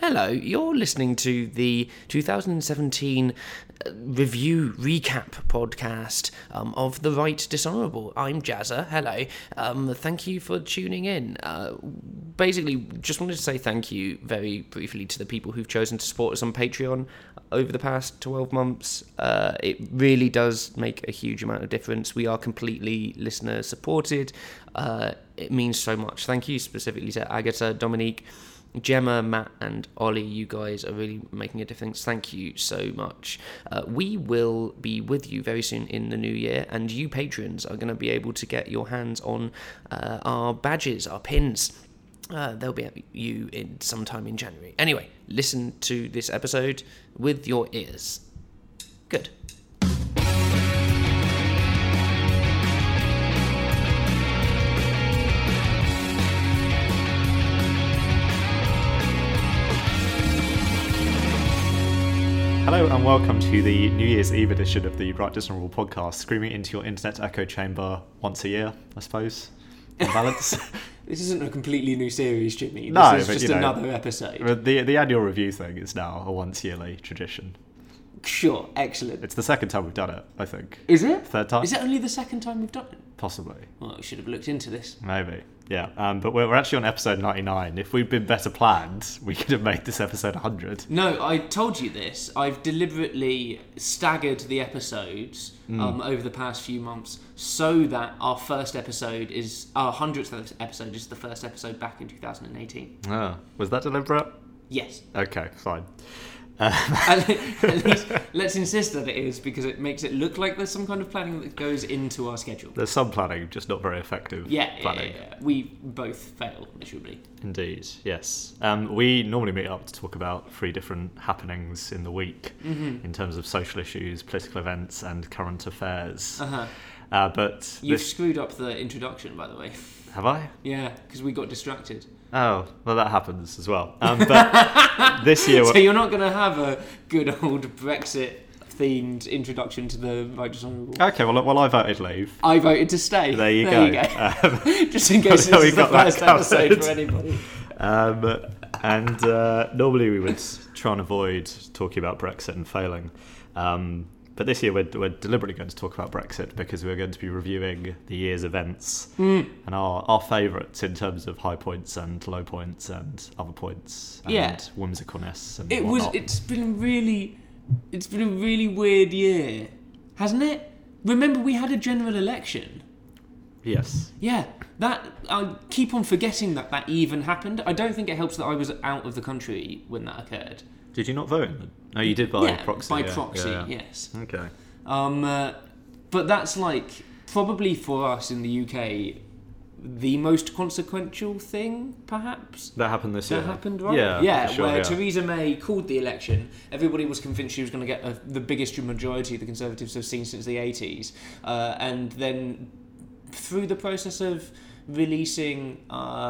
Hello, you're listening to the 2017 review recap podcast of The Right Dishonourable. I'm Jazza. Hello. Thank you for tuning in. Basically, just wanted to say thank you very briefly to the people who've chosen to support us on Patreon over the past 12 months. It really does make a huge amount of difference. We are completely listener supported. It means so much. Thank you specifically to Agatha, Dominique, Gemma, Matt and Ollie. You guys are really making a difference. Thank you so much. We will be with you very soon in the new year, and you patrons are going to be able to get your hands on our badges, our pins. They'll be at you in sometime in January. Anyway, listen to this episode with your ears. Good. Hello and welcome to the New Year's Eve edition of the Right Dishonourable podcast, screaming into your internet echo chamber once a year, I suppose, on balance. This isn't a completely new series, Jimmy. No, this is but, just another episode. The annual review thing is now a once yearly tradition. Sure, excellent. It's the second time we've done it, I think. Is it? Third time? Is it only the second time we've done it? Possibly. Well, we should have looked into this. Maybe, yeah. But we're actually on episode 99. If we'd been better planned, we could have made this episode 100. No, I told you this. I've deliberately staggered the episodes over the past few months so that our 100th episode is the first episode back in 2018. Oh, was that deliberate? Yes. Okay, fine. At least let's insist that it is, because it makes it look like there's some kind of planning that goes into our schedule. There's some planning, just not very effective planning. Yeah. We both fail miserably. Indeed, yes. We normally meet up to talk about 3 different happenings in the week in terms of social issues, political events, and current affairs. But you've screwed up the introduction, by the way. Have I? Yeah, because we got distracted. Oh, well, that happens as well. But this year... So you're not going to have a good old Brexit-themed introduction to the Right Dishonourable? Okay, well, I voted leave. I voted to stay. There you go. Just in case this is the first episode for anybody. And normally we would try and avoid talking about Brexit and failing. But this year we're deliberately going to talk about Brexit because we're going to be reviewing the year's events and our favourites in terms of high points and low points and other points and whimsicalness and whatnot. It's been a really weird year, hasn't it? Remember, we had a general election. Yes. Yeah, that I keep on forgetting that even happened. I don't think it helps that I was out of the country when that occurred. Did you not vote? No, you did by proxy. By proxy, yeah. Yes. Okay. But that's like probably for us in the UK the most consequential thing, perhaps. That happened this year. That happened, right? Yeah, for sure, where Theresa May called the election. Everybody was convinced she was going to get the biggest majority the Conservatives have seen since the 80s, and then through the process of releasing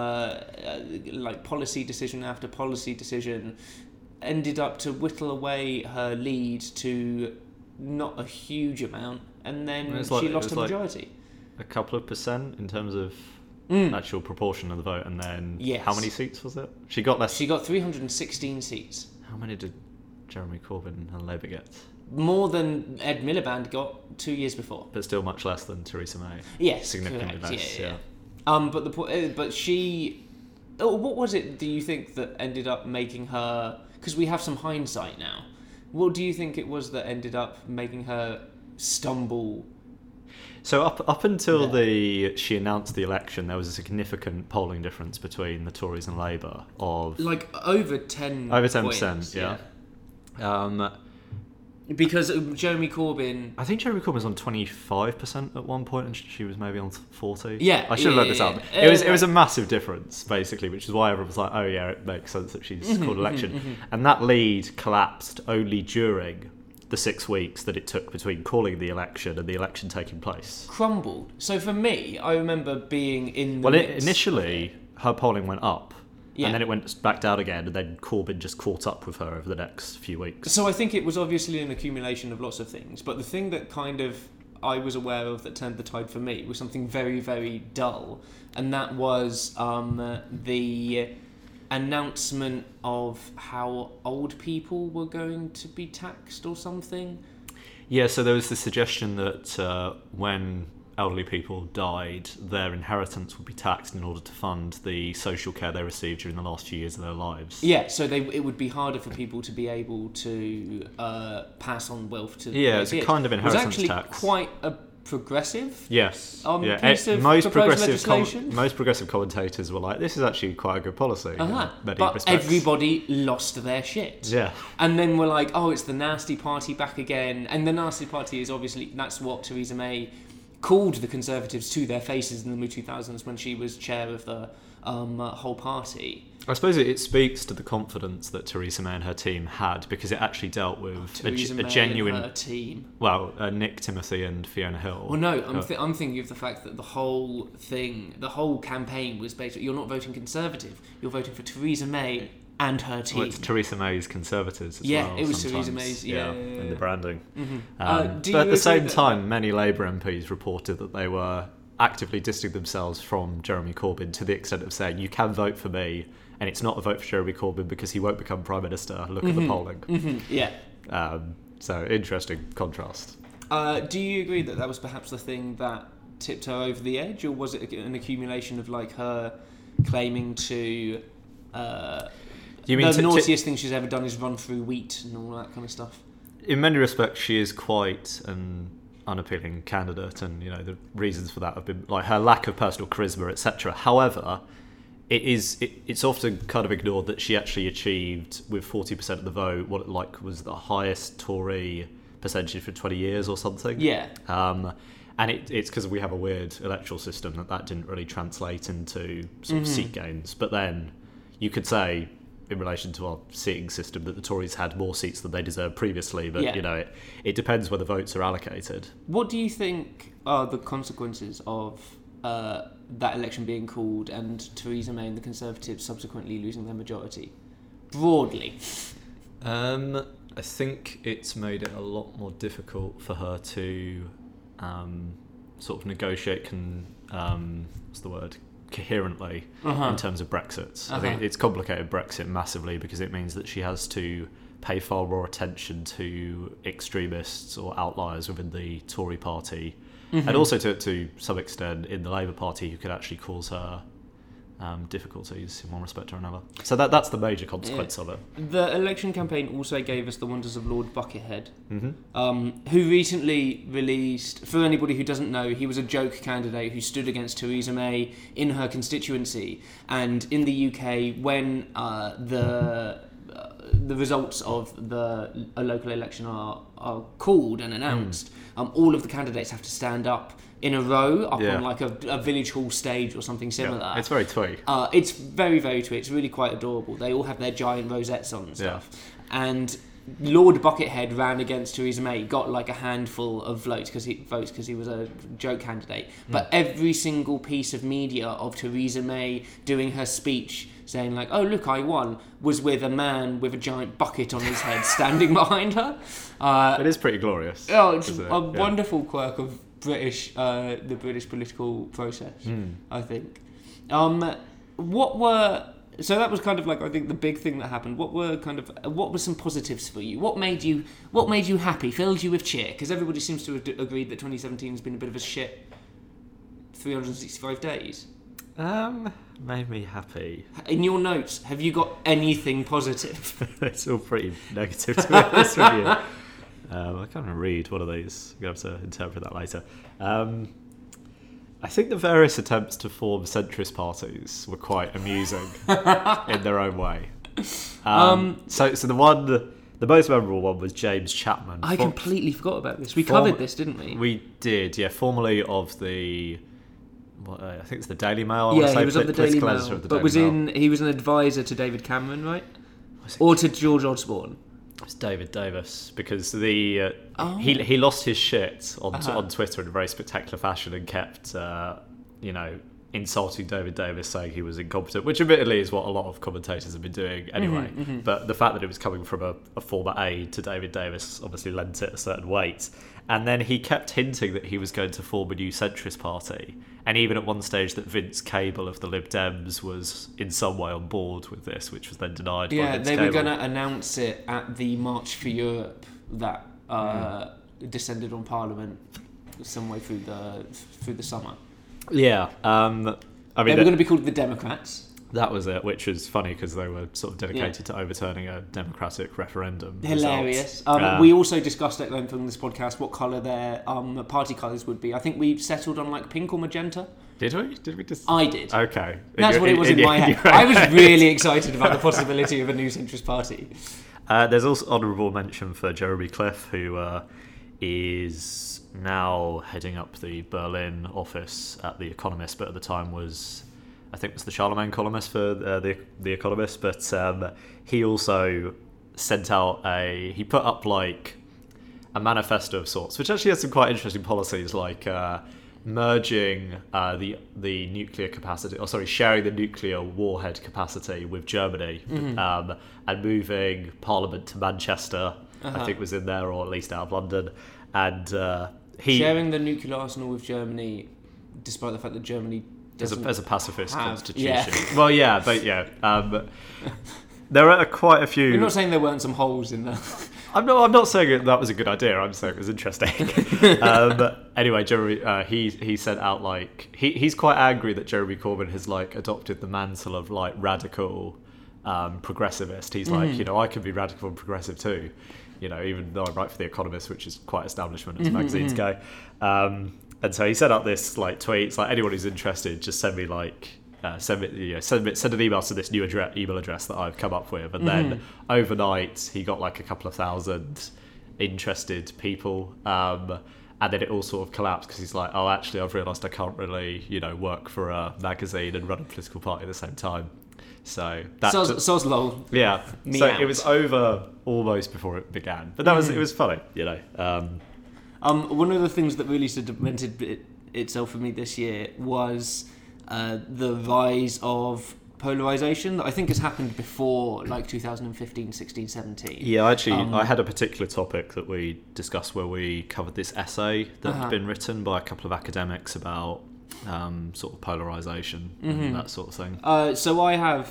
like policy decision after policy decision, ended up to whittle away her lead to not a huge amount, and then she lost her majority. A couple of percent in terms of actual proportion of the vote, and then how many seats was it? She got less. She got 316 seats. How many did Jeremy Corbyn and Labour get? More than Ed Miliband got 2 years before. But still much less than Theresa May. Yes, significantly correct. less. Yeah. But she. What was it? Do you think that ended up making her? Because we have some hindsight now. What do you think it was that ended up making her stumble? So up until she announced the election, there was a significant polling difference between the Tories and Labour of like over 10%. Over 10%, yeah. Because Jeremy Corbyn... I think Jeremy Corbyn was on 25% at one point, and she was maybe on 40%. Yeah. I should have looked this up. It was a massive difference, basically, which is why everyone was like, oh yeah, it makes sense that she's called election. And that lead collapsed only during the 6 weeks that it took between calling the election and the election taking place. Crumbled. So for me, I remember being in the initially, her polling went up. Yeah. And then it went back down again, and then Corbyn just caught up with her over the next few weeks. So I think it was obviously an accumulation of lots of things, but the thing that kind of I was aware of that turned the tide for me was something very, very dull, and that was the announcement of how old people were going to be taxed or something. Yeah, so there was the suggestion that when elderly people died, their inheritance would be taxed in order to fund the social care they received during the last few years of their lives. Yeah, so it would be harder for people to be able to pass on wealth to Yeah, it's a kind of inheritance tax. It was actually tax. quite a progressive Yes. piece of most proposed legislation. most progressive commentators were like, this is actually quite a good policy in many But respects. everybody lost their shit. Yeah. And then we're like, oh, it's the nasty party back again. And the nasty party is obviously, that's what Theresa May called the Conservatives to their faces in the mid-2000s when she was chair of the whole party. I suppose it speaks to the confidence that Theresa May and her team had, because it actually dealt with a genuine... and her team. Well, Nick Timothy and Fiona Hill. Well, no, I'm thinking of the fact that the whole campaign was basically, you're not voting Conservative, you're voting for Theresa May and her team. Well, it's Theresa May's Conservatives as well. Yeah, it was sometimes. Theresa May's, yeah. In the branding. Mm-hmm. But at the same time, many Labour MPs reported that they were actively distancing themselves from Jeremy Corbyn to the extent of saying, you can vote for me, and it's not a vote for Jeremy Corbyn because he won't become Prime Minister. Look at the polling. Mm-hmm. Yeah. So, interesting contrast. Do you agree that was perhaps the thing that tipped her over the edge, or was it an accumulation of like her claiming to... You mean the naughtiest thing she's ever done is run through wheat and all that kind of stuff? In many respects, she is quite an unappealing candidate, and the reasons for that have been like her lack of personal charisma, etc. However, it's often kind of ignored that she actually achieved with 40% of the vote what was the highest Tory percentage for 20 years or something. Yeah. And it's because we have a weird electoral system that didn't really translate into sort of seat gains. But then you could say, in relation to our seating system, that the Tories had more seats than they deserved previously, but it depends where the votes are allocated. What do you think are the consequences of that election being called and Theresa May and the Conservatives subsequently losing their majority? Broadly. I think it's made it a lot more difficult for her to sort of negotiate coherently in terms of Brexit. I think it's complicated Brexit massively because it means that she has to pay far more attention to extremists or outliers within the Tory party, and also to some extent in the Labour Party, who could actually cause her difficulties in one respect or another. So that's the major consequence of it. The election campaign also gave us the wonders of Lord Buckethead, who recently released, for anybody who doesn't know, he was a joke candidate who stood against Theresa May in her constituency. And in the UK, when the results of a local election are called and announced, all of the candidates have to stand up in a row up on like a village hall stage or something similar. Yeah, it's very twee. It's very, very twee. It's really quite adorable. They all have their giant rosettes on and stuff. Yeah. And Lord Buckethead ran against Theresa May, got like a handful of votes because he was a joke candidate. But every single piece of media of Theresa May doing her speech saying like, oh look, I won, was with a man with a giant bucket on his head standing behind her. It is pretty glorious. Oh, it's a wonderful quirk of the British political process, I think. So that was kind of like, I think, the big thing that happened. What were some positives for you? What made you happy, filled you with cheer? Because everybody seems to have agreed that 2017 has been a bit of a shit 365 days. Made me happy. In your notes, have you got anything positive? It's all pretty negative, to be honest with you. I can't read one of these. I'm going to have to interpret that later. I think the various attempts to form centrist parties were quite amusing in their own way. So the most memorable one was James Chapman. I completely forgot about this. We covered this, didn't we? We did, yeah. Formerly of the... I think it's the Daily Mail. He was on the Daily Mail, but he was an advisor to David Cameron, right? Or to George Osborne. It's David Davis, because he lost his shit on Twitter in a very spectacular fashion and kept insulting David Davis, saying he was incompetent, which admittedly is what a lot of commentators have been doing anyway. But the fact that it was coming from a former aide to David Davis obviously lent it a certain weight. And then he kept hinting that he was going to form a new centrist party. And even at one stage that Vince Cable of the Lib Dems was in some way on board with this, which was then denied by Vince they Cable. were going to announce it at the March for Europe that descended on Parliament some way through the summer. Yeah. I mean, they were going to be called the Democrats. That was it, which was funny because they were sort of dedicated to overturning a democratic referendum. Hilarious. We also discussed at length on this podcast what colour their party colours would be. I think we settled on like pink or magenta. Did we? Did we just? I did. Okay. That's what it was in my head. I was really excited about the possibility of a new centrist party. There's also honourable mention for Jeremy Cliff, who is now heading up the Berlin office at The Economist, but at the time was the Charlemagne columnist for the Economist. But he also sent out he put up like a manifesto of sorts, which actually has some quite interesting policies, like merging the nuclear capacity, sharing the nuclear warhead capacity with Germany, and moving Parliament to Manchester. I think was in there, or at least out of London, and sharing the nuclear arsenal with Germany, despite the fact that Germany as a pacifist constitution. Yeah. Well, yeah, but there are quite a few. We're not saying there weren't some holes in there. I'm not saying that was a good idea. I'm saying it was interesting. Anyway, Jeremy, he sent out like he's quite angry that Jeremy Corbyn has like adopted the mantle of like radical progressivist. He's like, I can be radical and progressive too. Even though I write for The Economist, which is quite establishment as magazines go. And so he set up this like tweets, like anyone who's interested, just send me like send an email to this new email address that I've come up with, and then overnight he got like a couple of thousand interested people, and then it all sort of collapsed because he's like, oh, actually, I've realised I can't really work for a magazine and run a political party at the same time. So that so's low. Yeah, so it was over almost before it began, but it was funny, One of the things that really cemented itself for me this year was the rise of polarisation that I think has happened before, like 2015, 16, 17. Yeah, actually, I had a particular topic that we discussed where we covered this essay that had been written by a couple of academics about sort of polarisation and that sort of thing. So I have,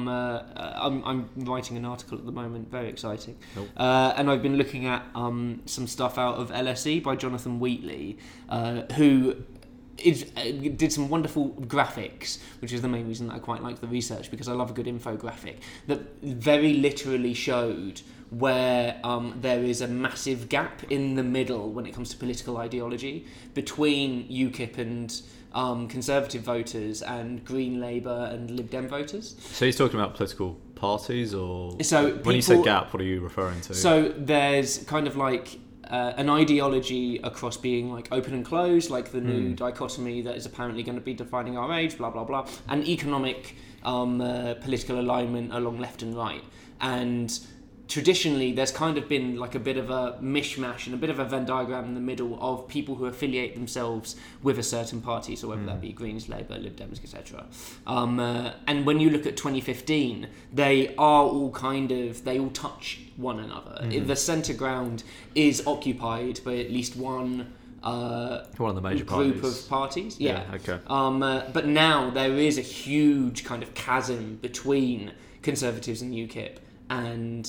I'm writing an article at the moment, very exciting, and I've been looking at some stuff out of LSE by Jonathan Wheatley, who did some wonderful graphics, which is the main reason that I quite like the research, because I love a good infographic that very literally showed where there is a massive gap in the middle when it comes to political ideology between UKIP and Conservative voters and Green, Labour and Lib Dem voters. So he's talking about political parties, or when you say gap, what are you referring to? So there's kind of like an ideology across being like open and closed, like the new dichotomy that is apparently going to be defining our age, blah blah blah, and economic political alignment along left and right. And traditionally there's kind of been like a bit of a mishmash and a bit of a Venn diagram in the middle of people who affiliate themselves with a certain party, so whether that be Greens, Labour, Lib Dems, etc. And when you look at 2015, they all touch one another. The centre ground is occupied by at least one of the major group of parties. Yeah. Okay. But now there is a huge kind of chasm between Conservatives and UKIP and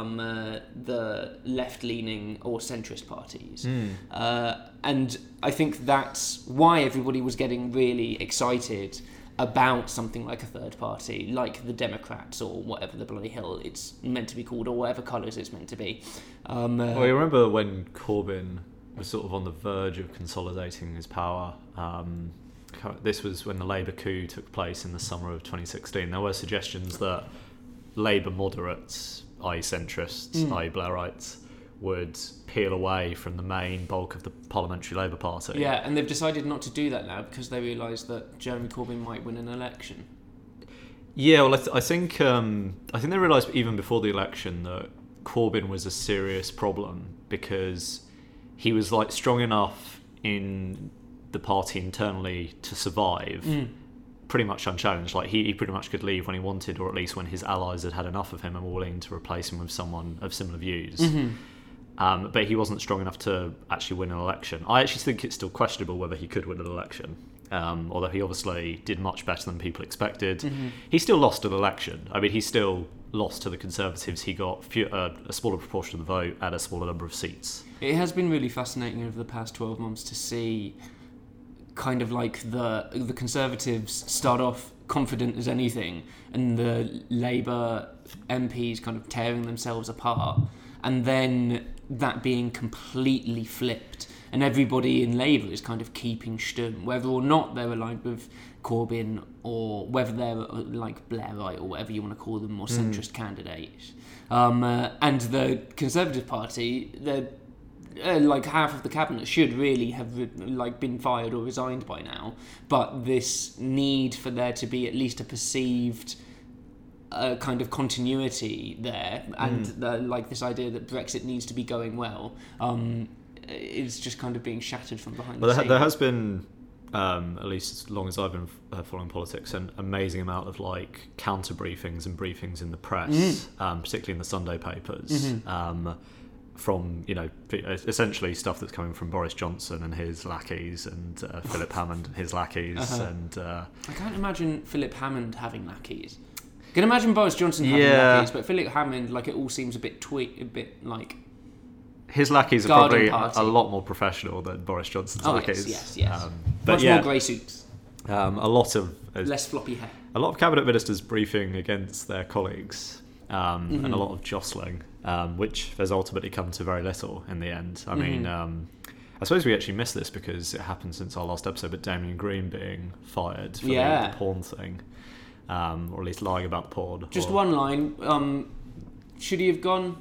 the left-leaning or centrist parties. And I think that's why everybody was getting really excited about something like a third party, like the Democrats or whatever the bloody hell it's meant to be called, or whatever colours it's meant to be. Well, you remember when Corbyn was sort of on the verge of consolidating his power. This was when the Labour coup took place in the summer of 2016. There were suggestions that Labour moderates, i.e. centrists, i.e. Blairites, would peel away from the main bulk of the Parliamentary Labour Party. Yeah, and they've decided not to do that now because they realise that Jeremy Corbyn might win an election. Yeah, well, I think they realised even before the election that Corbyn was a serious problem because he was like strong enough in the party internally to survive. Pretty much unchallenged. Like he pretty much could leave when he wanted, or at least when his allies had had enough of him and were willing to replace him with someone of similar views. but he wasn't strong enough to actually win an election. I actually think it's still questionable whether he could win an election, although he obviously did much better than people expected. Mm-hmm. He still lost an election. I mean, he still lost to the Conservatives. He got a smaller proportion of the vote and a smaller number of seats. It has been really fascinating over the past 12 months to see kind of like the Conservatives start off confident as anything, and the Labour MPs kind of tearing themselves apart, and then that being completely flipped, and everybody in Labour is kind of keeping stum, whether or not they're aligned with Corbyn or whether they're like Blairite or whatever you want to call them, or centrist candidates. And the Conservative Party, they're like half of the cabinet should really have like been fired or resigned by now, but this need for there to be at least a perceived kind of continuity there, and like this idea that Brexit needs to be going well, is just kind of being shattered from behind the scenes. There has been, at least as long as I've been following politics, an amazing amount of like counter briefings and briefings in the press, particularly in the Sunday papers, from, you know, essentially stuff that's coming from Boris Johnson and his lackeys, and Philip Hammond and his lackeys, and I can't imagine Philip Hammond having lackeys. I can imagine Boris Johnson having lackeys, but Philip Hammond, like, it all seems a bit like his lackeys are probably a lot more professional than Boris Johnson's lackeys. Yes. But much more grey suits. A lot of less floppy hair. A lot of cabinet ministers briefing against their colleagues, and a lot of jostling, which has ultimately come to very little in the end. I mean, I suppose we actually missed this because it happened since our last episode, but Damien Green being fired for the porn thing, or at least lying about the porn. Just one line. Should he have gone?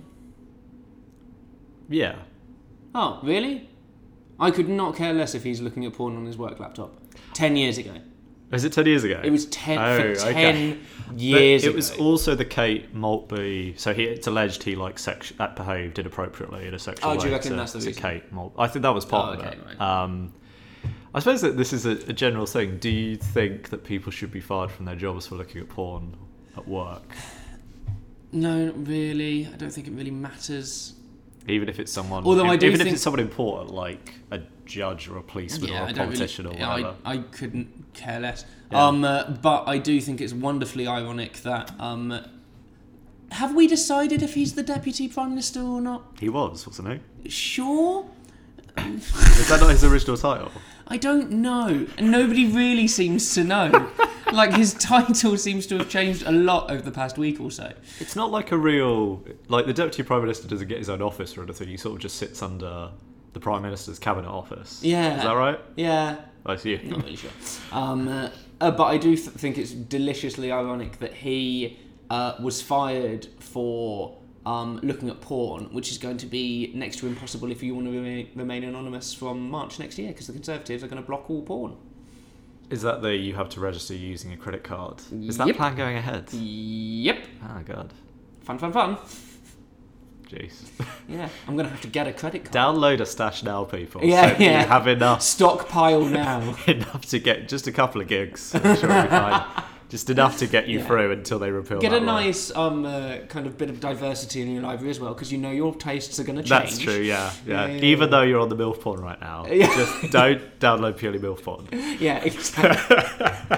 Yeah. Oh, really? I could not care less if he's looking at porn on his work laptop. 10 years ago. Was it 10 years ago? It was 10 years ago. It was also the Kate Maltby. So it's alleged he like behaved inappropriately in a sexual way. Do you reckon that's the reason? Kate Maltby. I think that was part of it. Right. I suppose that this is a general thing. Do you think that people should be fired from their jobs for looking at porn at work? No, not really. I don't think it really matters. Even if it's someone, if it's someone important, like a judge or a policeman or a politician or whatever. I couldn't care less. Yeah. But I do think it's wonderfully ironic that. Have we decided if he's the Deputy Prime Minister or not? He wasn't he? Sure. Is that not his original title? I don't know. And nobody really seems to know. Like, his title seems to have changed a lot over the past week or so. It's not like a real... Like, the Deputy Prime Minister doesn't get his own office or anything. He sort of just sits under the Prime Minister's cabinet office. Yeah. Is that right? Yeah. I see. Not really sure. But I do think it's deliciously ironic that he was fired for looking at porn, which is going to be next to impossible if you want to remain anonymous from March next year, because the Conservatives are going to block all porn. Is that you have to register using a credit card? Is that plan going ahead? Yep. Oh, God. Fun. Jeez. Yeah, I'm going to have to get a credit card. Download a Stash now, people. Yeah. You have enough. Stockpile now. Enough to get just a couple of gigs. I'm sure it'll be fine. Just enough to get you through until they repeal Get that a law. Nice kind of bit of diversity in your library as well, because you know your tastes are going to change. That's true, yeah. Even though you're on the MILF porn right now, just don't download purely MILF porn. Yeah, exactly.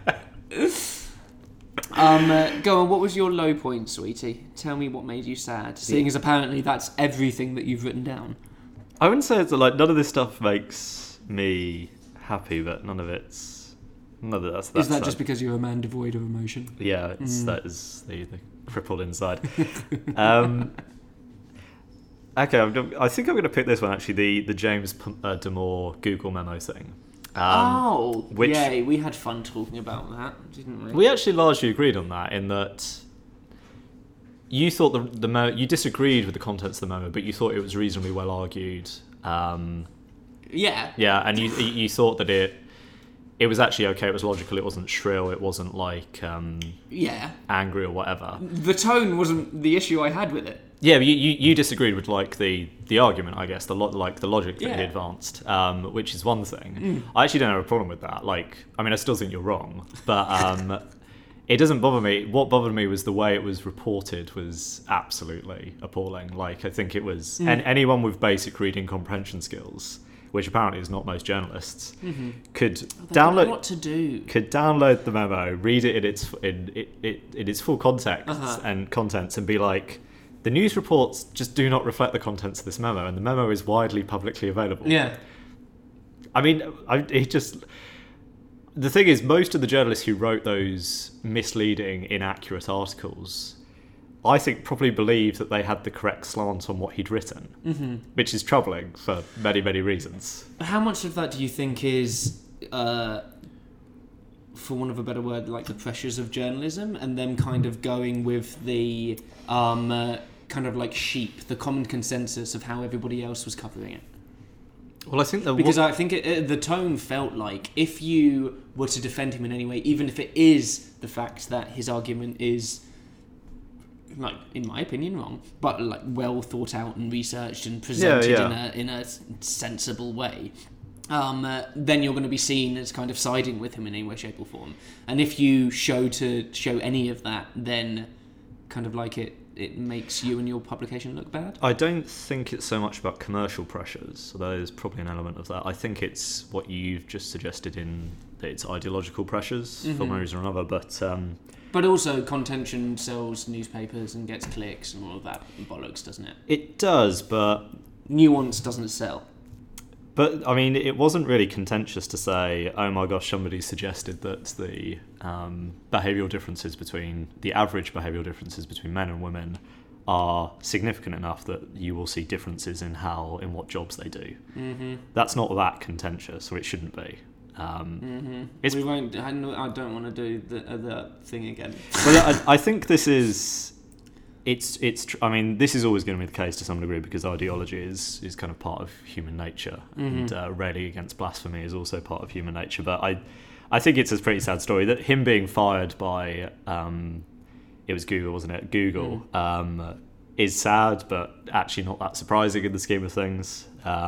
Go on, what was your low point, sweetie? Tell me what made you sad, seeing as apparently that's everything that you've written down. I wouldn't say it's like none of this stuff makes me happy, but none of that's is that just because you're a man devoid of emotion? Yeah, that is the crippled inside. Okay, I think I'm going to pick this one actually. The James Damore Google memo thing. We had fun talking about that, didn't we? We actually largely agreed on that, in that you thought you disagreed with the contents of the memo, but you thought it was reasonably well argued. Yeah, and you thought that it was actually okay. It was logical. It wasn't shrill. It wasn't like angry or whatever. The tone wasn't the issue I had with it. Yeah, you disagreed with like the argument, I guess, the logic that he advanced, which is one thing. I actually don't have a problem with that. Like, I mean, I still think you're wrong, but it doesn't bother me. What bothered me was the way it was reported was absolutely appalling. Like, I think it was... And anyone with basic reading comprehension skills, which apparently is not most journalists, could download... what to do. Could download the memo, read it in its full context and contents, and be like, the news reports just do not reflect the contents of this memo, and the memo is widely publicly available. Yeah. I mean, the thing is, most of the journalists who wrote those misleading, inaccurate articles, I think probably believed that they had the correct slant on what he'd written, which is troubling for many, many reasons. How much of that do you think is, for want of a better word, like the pressures of journalism, and them kind of going with the kind of like sheep, the common consensus of how everybody else was covering it? Well, I think I think the tone felt like, if you were to defend him in any way, even if it is the fact that his argument is, like, in my opinion, wrong, but like well thought out and researched and presented in a sensible way, then you're going to be seen as kind of siding with him in any way, shape or form. And if you show any of that, then kind of like it makes you and your publication look bad? I don't think it's so much about commercial pressures, although there's probably an element of that. I think it's what you've just suggested in that it's ideological pressures for one reason or another, but also contention sells newspapers and gets clicks and all of that bollocks, doesn't it? It does, but nuance doesn't sell. But, I mean, it wasn't really contentious to say, oh my gosh, somebody suggested that the behavioural differences between, the average behavioural differences between men and women are significant enough that you will see differences in what jobs they do. That's not that contentious, or it shouldn't be. We won't. I don't want to do the thing again. Well, I think this is... I mean, this is always going to be the case to some degree, because ideology is kind of part of human nature, and railing against blasphemy is also part of human nature. But I think it's a pretty sad story that him being fired by it was Google, wasn't it? Google is sad, but actually not that surprising in the scheme of things.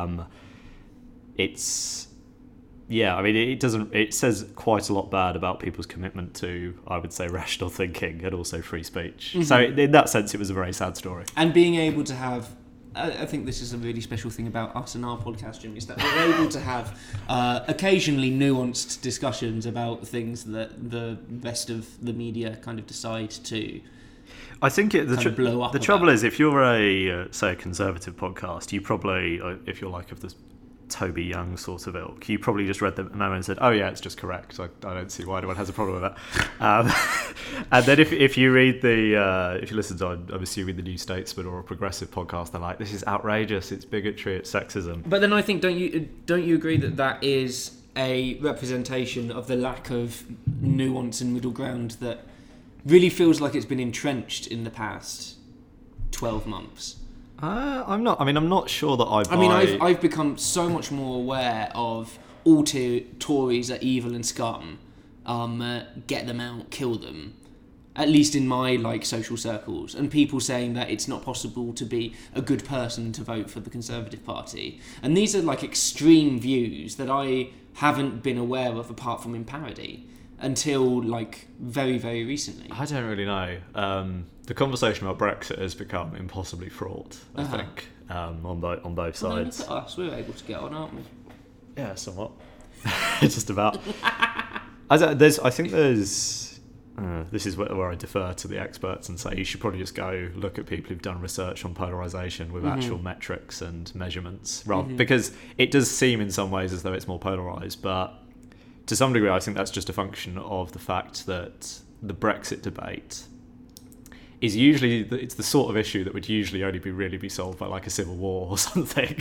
Yeah, I mean, it says quite a lot bad about people's commitment to, I would say, rational thinking and also free speech. So in that sense, it was a very sad story. And being able to have, I think this is a really special thing about us and our podcast, Jimmy, is that we're able to have occasionally nuanced discussions about things that the rest of the media kind of decide to... I think blow up. The trouble is, if you're a conservative podcast, you probably, if you're like of this Toby Young sort of ilk, you probably just read the memo and said, oh yeah, it's just correct. I don't see why anyone has a problem with that. And then if you read if you listen to, I'm assuming, the New Statesman or a progressive podcast, they're like, this is outrageous, it's bigotry, it's sexism. But then I think, don't you agree that is a representation of the lack of nuance and middle ground that really feels like it's been entrenched in the past 12 months? I'm not sure that I buy... I mean, I've become so much more aware of all Tories are evil and scum. Get them out, kill them. At least in my social circles, and people saying that it's not possible to be a good person to vote for the Conservative Party. And these are extreme views that I haven't been aware of apart from in parody until very, very recently. I don't really know. The conversation about Brexit has become impossibly fraught, I think, on both sides. Look at us, we're able to get on, aren't we? Yeah, somewhat. Just about. I think there's... this is where I defer to the experts and say you should probably just go look at people who've done research on polarisation with actual metrics and measurements, because it does seem in some ways as though it's more polarised, but to some degree I think that's just a function of the fact that the Brexit debate is usually, it's the sort of issue that would usually only be solved by a civil war or something.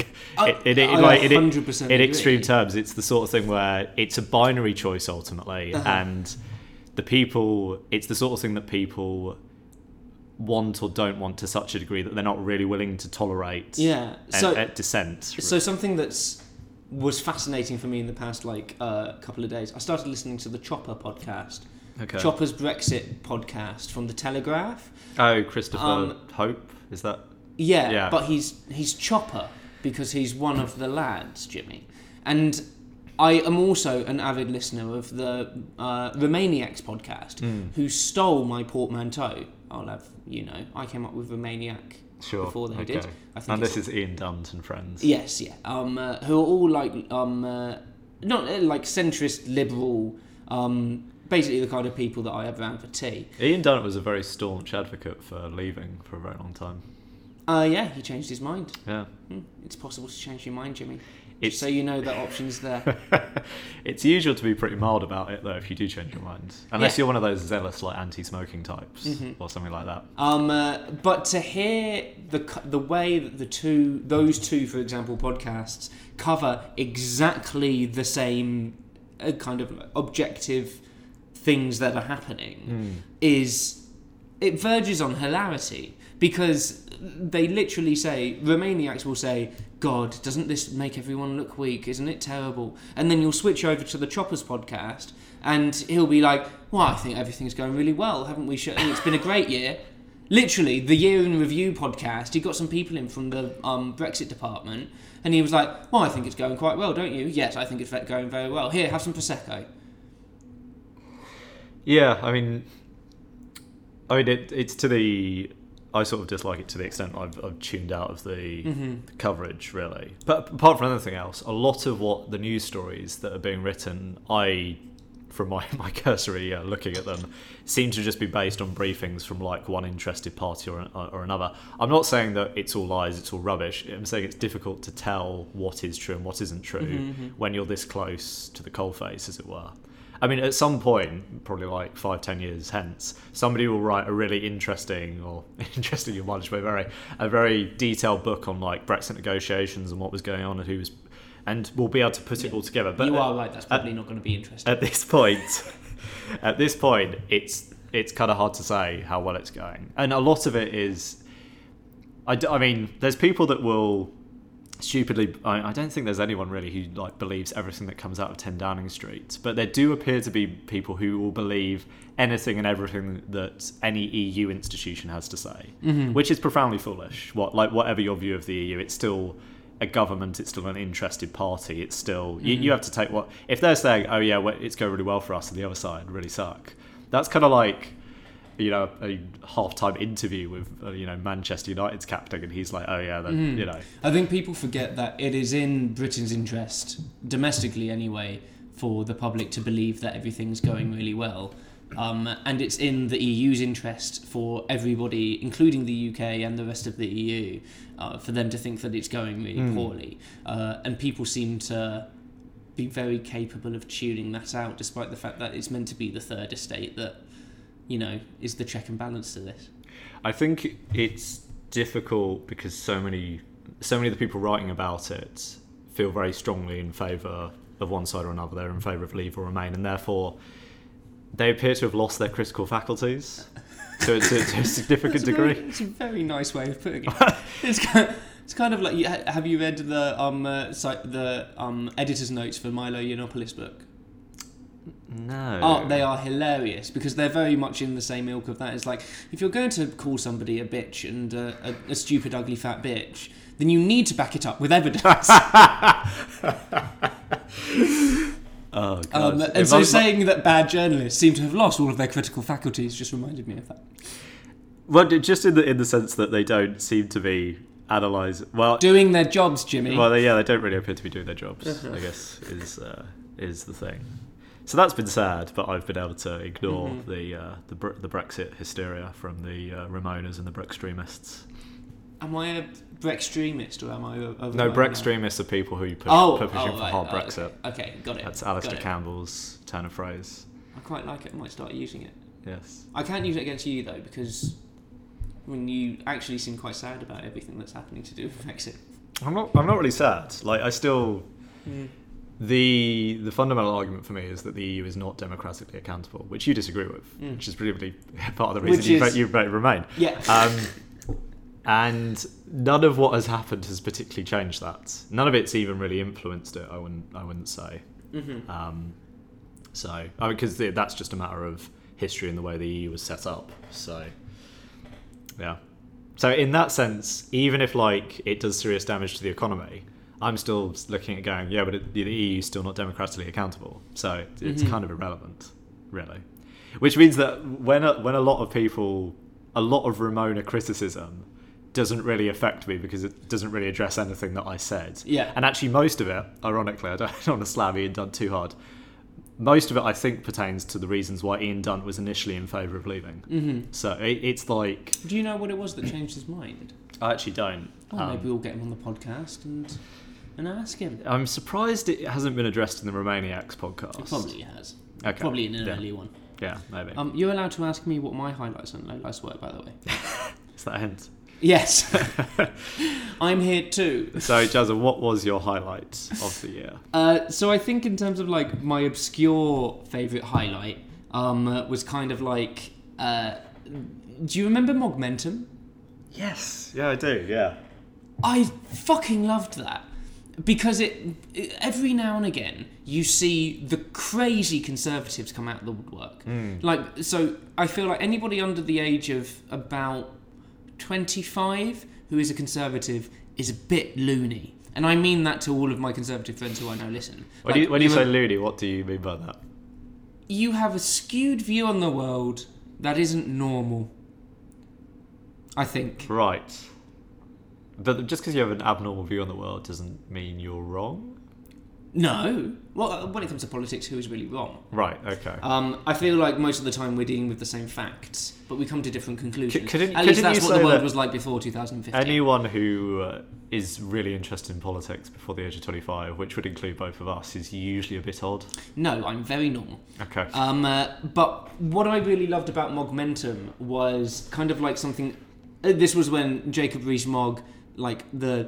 In extreme terms, it's the sort of thing where it's a binary choice ultimately, and it's the sort of thing that people want or don't want to such a degree that they're not really willing to tolerate dissent. So something was fascinating for me in the past couple of days. I started listening to the Chopper podcast. Okay. Chopper's Brexit podcast from The Telegraph. Oh, Christopher Hope, is that? Yeah, but he's Chopper because he's one of the lads, Jimmy. And I am also an avid listener of the Romaniacs podcast, who stole my portmanteau. I came up with Romaniac before they did. And this is Ian Dunt and friends. Yes, yeah. Who are all not like centrist, liberal, basically the kind of people that I have around for tea. Ian Dunt was a very staunch advocate for leaving for a very long time. Yeah, he changed his mind. Yeah. It's possible to change your mind, Jimmy. Just so you know that option's there. It's usual to be pretty mild about it, though, if you do change your mind. Unless you're one of those zealous, like, anti-smoking types or something like that. But to hear the way that those two, for example, podcasts cover exactly the same kind of objective things that are happening it verges on hilarity, because they literally say, Romaniacs will say, God, doesn't this make everyone look weak? Isn't it terrible? And then you'll switch over to the Choppers podcast and he'll be like, well, I think everything's going really well, haven't we? It's been a great year. Literally, the Year in Review podcast, he got some people in from the Brexit department and he was like, well, I think it's going quite well, don't you? Yes, I think it's going very well. Here, have some Prosecco. Yeah, I mean, it's to the... I sort of dislike it to the extent I've tuned out of the coverage, really. But apart from anything else, a lot of what the news stories that are being written, from my cursory looking at them, seem to just be based on briefings from like one interested party or another. I'm not saying that it's all lies, it's all rubbish. I'm saying it's difficult to tell what is true and what isn't true when you're this close to the coalface, as it were. I mean, at some point, probably like 5-10 years hence, somebody will write a really interesting you might just be a very detailed book on like Brexit negotiations and what was going on and we'll be able to put it all together. But you are right, that's probably not going to be interesting. At this point, it's kind of hard to say how well it's going, and a lot of it is, I mean, there's people that will stupidly, I don't think there's anyone really who like believes everything that comes out of 10 Downing Street, but there do appear to be people who will believe anything and everything that any EU institution has to say, which is profoundly foolish. Whatever your view of the EU, it's still a government, it's still an interested party, it's still you have to take what if they're saying, oh yeah, it's going really well for us and the other side really suck. That's kind of like, you know, a half-time interview with Manchester United's captain, and he's like, oh yeah, then I think people forget that it is in Britain's interest, domestically anyway, for the public to believe that everything's going really well, and it's in the EU's interest for everybody, including the UK and the rest of the EU, for them to think that it's going really poorly, and people seem to be very capable of tuning that out, despite the fact that it's meant to be the third estate that is the check and balance to this. I think it's difficult because so many of the people writing about it feel very strongly in favour of one side or another. They're in favour of Leave or Remain, and therefore they appear to have lost their critical faculties to a significant degree. It's a very nice way of putting it. It's kind of like, have you read the editor's notes for Milo Yiannopoulos' book? No. Oh, they are hilarious because they're very much in the same ilk of that. It's like, if you're going to call somebody a bitch and a stupid, ugly, fat bitch, then you need to back it up with evidence. Oh, God. And so saying that bad journalists seem to have lost all of their critical faculties just reminded me of that. Well, just in the sense that they don't seem to be doing their jobs, Jimmy. Well, they don't really appear to be doing their jobs, I guess, is the thing. So that's been sad, but I've been able to ignore the Brexit hysteria from the Ramonas and the Brextremists. Am I a Brextremist or am I a No, Brextremists are people who pushing for hard Brexit. Okay, got it. That's Alistair Campbell's turn of phrase. I quite like it. I might start using it. Yes. I can't use it against you though, because when you actually seem quite sad about everything that's happening to do with Brexit. I'm not really sad. Like, I still. The fundamental argument for me is that the EU is not democratically accountable, which you disagree with, which is presumably part of the reason you vote Remain. Yeah. And none of what has happened has particularly changed that. None of it's even really influenced it. I wouldn't say. Because that's just a matter of history and the way the EU was set up. So, yeah. So in that sense, even if like it does serious damage to the economy, I'm still looking at going, yeah, but the EU is still not democratically accountable, so it's kind of irrelevant, really. Which means that when a lot of people, a lot of Ramona criticism doesn't really affect me because it doesn't really address anything that I said. Yeah. And actually most of it, ironically, I don't want to slam Ian Dunt too hard, most of it I think pertains to the reasons why Ian Dunt was initially in favour of leaving. Mm-hmm. So it's like... Do you know what it was that changed his mind? I actually don't. Well, maybe we'll get him on the podcast and ask him. I'm surprised it hasn't been addressed in the Romaniacs podcast. It probably has. Okay. Probably in an earlier one. Yeah, maybe. You're allowed to ask me what my highlights and lowlights were, by the way. Is that a hint? Yes. I'm here too. So, Jazza, what was your highlight of the year? So I think in terms of like my obscure favourite highlight was kind of like... do you remember Mogmentum? Yes. Yeah, I do, yeah. I fucking loved that. Because it every now and again you see the crazy conservatives come out of the woodwork. Like, so I feel like anybody under the age of about 25 who is a conservative is a bit loony. And I mean that to all of my conservative friends who I know listen. When you say loony, what do you mean by that? You have a skewed view on the world that isn't normal, I think. Right. But just because you have an abnormal view on the world doesn't mean you're wrong? No. Well, when it comes to politics, who is really wrong? Right, okay. I feel like most of the time we're dealing with the same facts, but we come to different conclusions. Couldn't At least that's you what the say world that was like before 2015. anyone who is really interested in politics before the age of 25, which would include both of us, is usually a bit odd? No, I'm very normal. Okay. But what I really loved about Mogmentum was kind of like something... This was when Jacob Rees-Mogg, like the...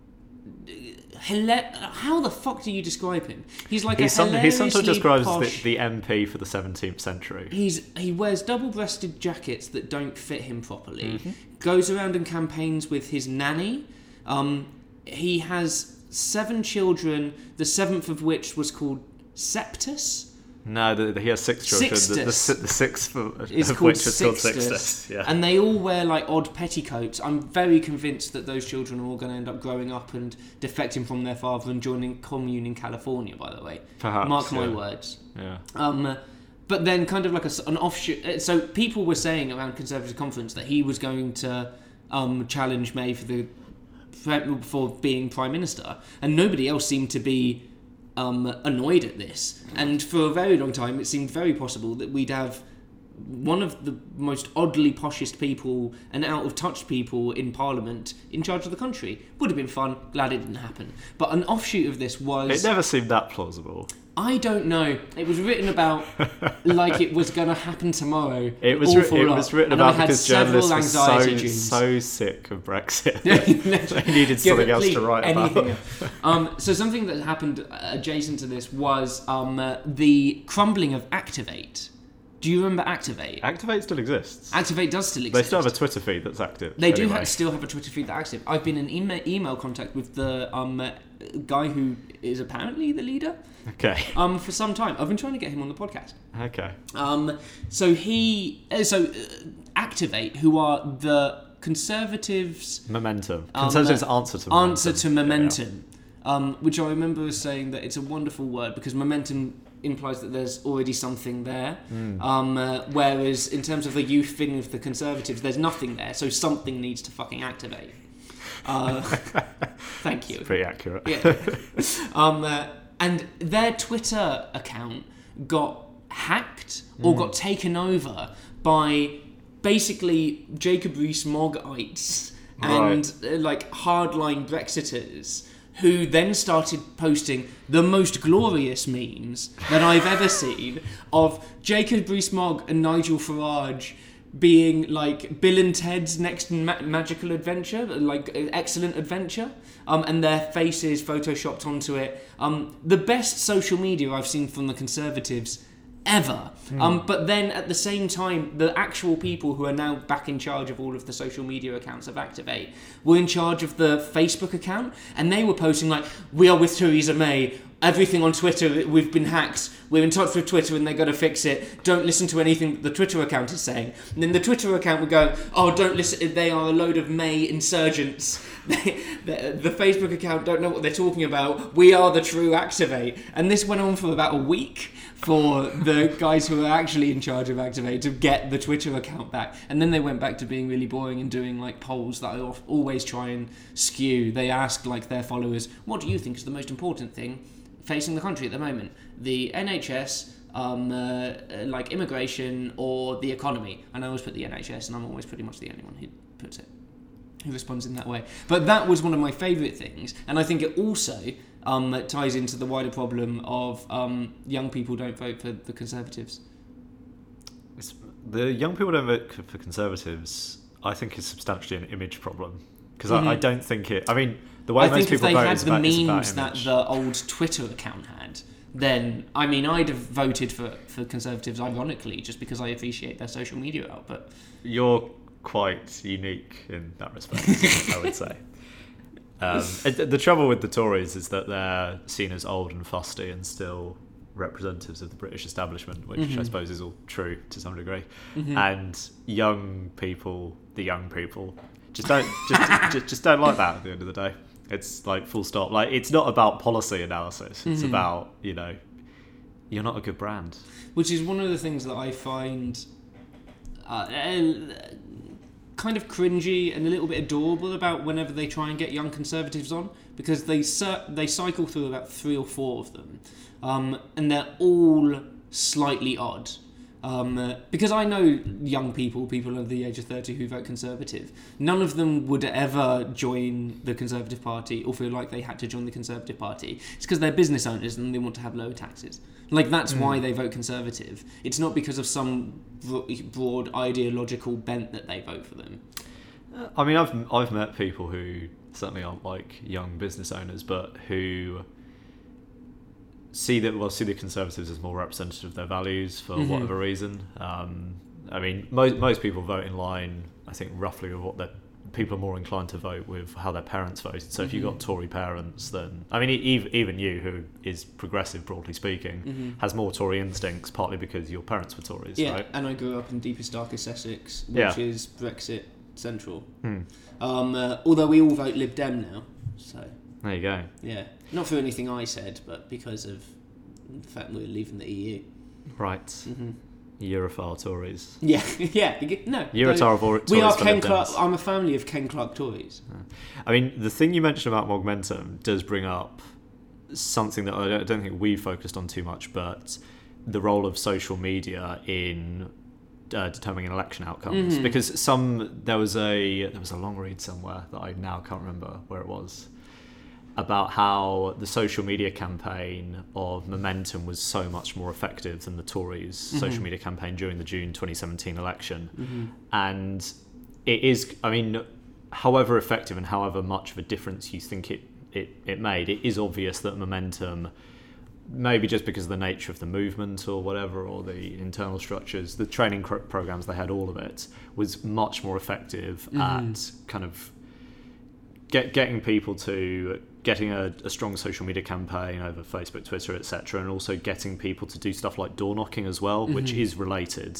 How the fuck do you describe him? He's like he sometimes describes posh... the MP for the 17th century. He wears double-breasted jackets that don't fit him properly. Goes around and campaigns with his nanny. He has 7 children, the 7th of which was called Septus. No, he has 6 children. Sixtus. The 6th of called which is called Sixtus. Yeah. And they all wear like odd petticoats. I'm very convinced that those children are all going to end up growing up and defecting from their father and joining commune in California, by the way. Perhaps. Mark my words. Yeah. But then kind of like an offshoot... So people were saying around Conservative Conference that he was going to challenge May for being Prime Minister. And nobody else seemed to be... annoyed at this, and for a very long time it seemed very possible that we'd have one of the most oddly poshest people and out of touch people in Parliament in charge of the country. Would have been fun, glad it didn't happen. But an offshoot of this was... It never seemed that plausible. I don't know. It was written about like it was going to happen tomorrow. It was written about because journalists were so sick of Brexit. They needed something else to write about. So something that happened adjacent to this was the crumbling of Activate. Do you remember Activate? Activate still exists. Activate does still exist. They still have a Twitter feed that's active. They do still have a Twitter feed that's active. I've been in email contact with the guy who is apparently the leader. Okay. For some time. I've been trying to get him on the podcast. Okay. So Activate, who are the Conservatives... Momentum. Conservatives' answer to Momentum. Answer to Momentum. Yeah. Which I remember saying that it's a wonderful word because momentum implies that there's already something there. Whereas in terms of the youth thing of the Conservatives, there's nothing there, so something needs to fucking activate. Thank you. It's pretty accurate. Yeah. And their Twitter account got hacked or got taken over by basically Jacob Rees-Moggites and like hardline Brexiters, who then started posting the most glorious memes that I've ever seen of Jacob Rees-Mogg and Nigel Farage being like Bill and Ted's next magical adventure, like excellent adventure, and their faces photoshopped onto it. The best social media I've seen from the Conservatives ever. But then at the same time, the actual people who are now back in charge of all of the social media accounts of Activate were in charge of the Facebook account, and they were posting like, "We are with Theresa May, everything on Twitter, we've been hacked, we're in touch with Twitter and they're going to fix it, don't listen to anything that the Twitter account is saying. And then the Twitter account would go, oh, don't listen, they are a load of May insurgents. The Facebook account don't know what they're talking about, we are the true Activate. And this went on for about a week for the guys who are actually in charge of Activate to get the Twitter account back. And then they went back to being really boring and doing like polls that I always try and skew. They asked like their followers, what do you think is the most important thing facing the country at the moment? The NHS, like immigration, or the economy? And I always put the NHS, and I'm always pretty much the only one who puts it, who responds in that way. But that was one of my favourite things, and I think it also ties into the wider problem of young people don't vote for the Conservatives. The young people don't vote for Conservatives, I think, is substantially an image problem. Because I don't think it... I mean, the way most people vote is about image. I think if they had the memes that the old Twitter account had, then, I mean, I'd have voted for Conservatives, ironically, just because I appreciate their social media output. You're quite unique in that respect, I would say. The trouble with the Tories is that they're seen as old and fusty and still representatives of the British establishment, which I suppose is all true to some degree. And young people, just don't like that at the end of the day. It's like full stop. Like, it's not about policy analysis. It's about, you're not a good brand. Which is one of the things that I find kind of cringy and a little bit adorable about whenever they try and get young Conservatives on, because they cycle through about 3 or 4 of them, and they're all slightly odd. Because I know young people under the age of 30 who vote Conservative. None of them would ever join the Conservative Party or feel like they had to join the Conservative Party. It's because they're business owners and they want to have lower taxes. Like, that's why they vote Conservative. It's not because of some broad ideological bent that they vote for them. I mean, I've met people who certainly aren't like young business owners, but who see the Conservatives as more representative of their values for whatever reason. I mean, most people vote in line, I think, roughly with what people are more inclined to vote with how their parents voted. So if you've got Tory parents, then, I mean, even you, who is progressive, broadly speaking, has more Tory instincts, partly because your parents were Tories, right? Yeah, and I grew up in deepest, darkest Essex, which is Brexit central. Although we all vote Lib Dem now, so... There you go. Yeah. Not for anything I said, but because of the fact we're leaving the EU. Right. Europhile Tories. Yeah. No. Europhile Tories. We are Ken Clark. I'm a family of Ken Clark Tories. I mean, the thing you mentioned about Mogmentum does bring up something that I don't think we focused on too much, but the role of social media in determining election outcomes. Because there was a long read somewhere that I now can't remember where it was, about how the social media campaign of Momentum was so much more effective than the Tories' social media campaign during the June 2017 election. And it is, I mean, however effective and however much of a difference you think it made, it is obvious that Momentum, maybe just because of the nature of the movement or whatever, or the internal structures, the training programs they had, all of it, was much more effective at kind of getting people to... getting a strong social media campaign over Facebook, Twitter, etc., and also getting people to do stuff like door knocking as well, which is related.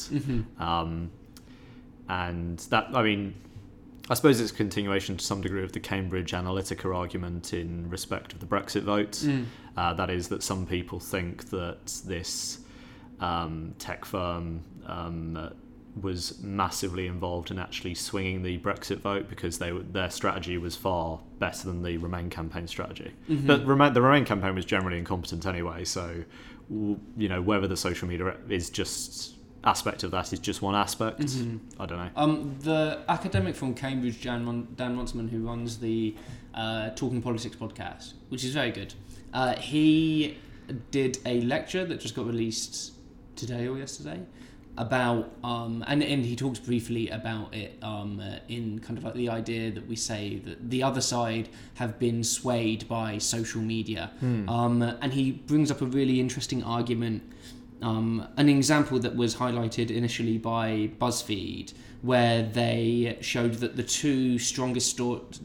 And that, I mean, I suppose it's a continuation to some degree of the Cambridge Analytica argument in respect of the Brexit vote. That is that some people think that this tech firm was massively involved in actually swinging the Brexit vote because their strategy was far better than the Remain campaign strategy. But the Remain campaign was generally incompetent anyway, so whether the social media is just aspect of that is just one aspect, I don't know. The academic from Cambridge, Dan Monsman, who runs the Talking Politics podcast, which is very good, he did a lecture that just got released today or yesterday about and he talks briefly about it in kind of like the idea that we say that the other side have been swayed by social media, and he brings up a really interesting argument an example that was highlighted initially by BuzzFeed, where they showed that the two strongest stories